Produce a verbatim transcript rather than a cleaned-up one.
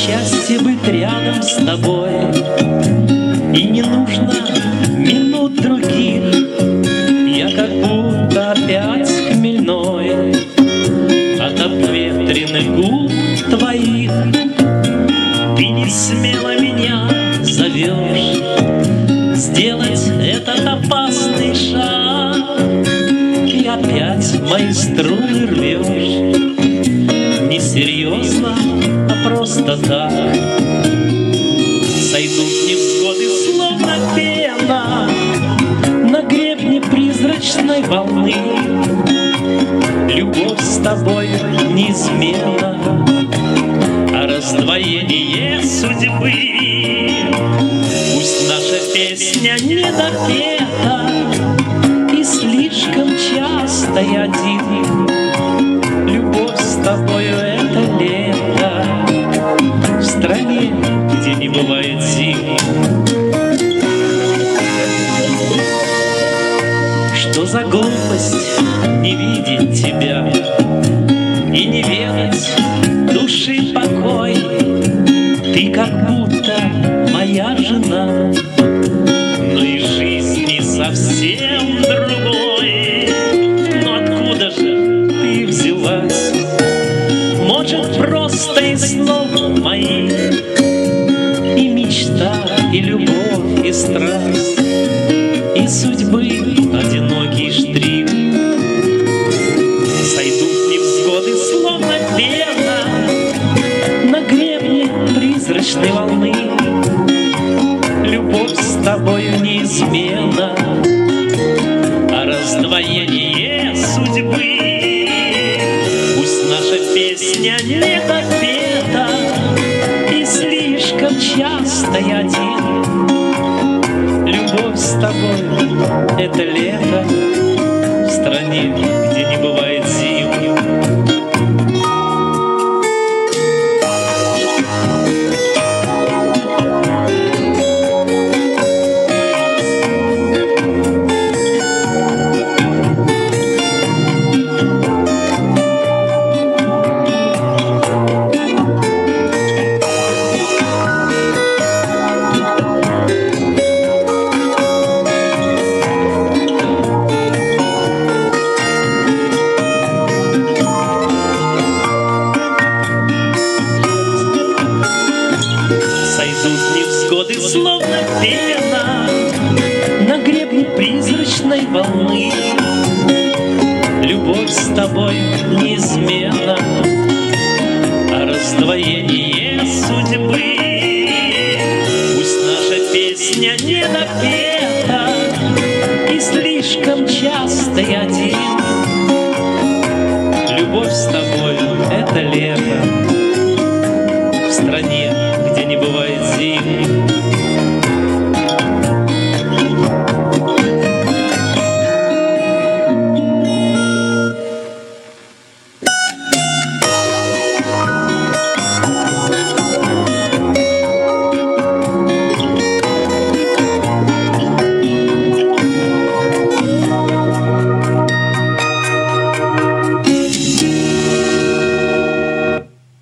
счастье быть рядом с тобой, и не нужно минут других. Я как будто опять хмельной от обветренных губ твоих. Ты не смело меня зовешь сделать этот опасный шаг, и опять мои струны рвешь. Не серьезно, а просто так. Сойдут невзгоды, словно пена на гребне призрачной волны. Любовь с тобой неизменна, а раздвоение судьбы. Пусть наша песня не допета, и слишком часто я один. Любовь с тобою — это лето в стране, где не бывает зим. Что за глупость не видеть тебя и не ведать души покой? Ты как будто моя жена, но и жизнь не совсем другой. Но откуда же ты взялась? Может, просто из снов моих, и мечта, и любовь, и страсть, и судьбы одинокий штрих. Сойдут невзгоды, словно пена на гребне призрачной волны. Любовь с тобою неизменна, а раздвоение судьбы. Пусть наша песня не допета, и слишком часто я один. Любовь с тобой — это лето в стране, где не бывает зим. Словно пена на гребне призрачной волны. Любовь с тобой неизменна, а раздвоение судьбы. Пусть наша песня не допета, и слишком часто я один. Любовь с тобой — это лето в стране,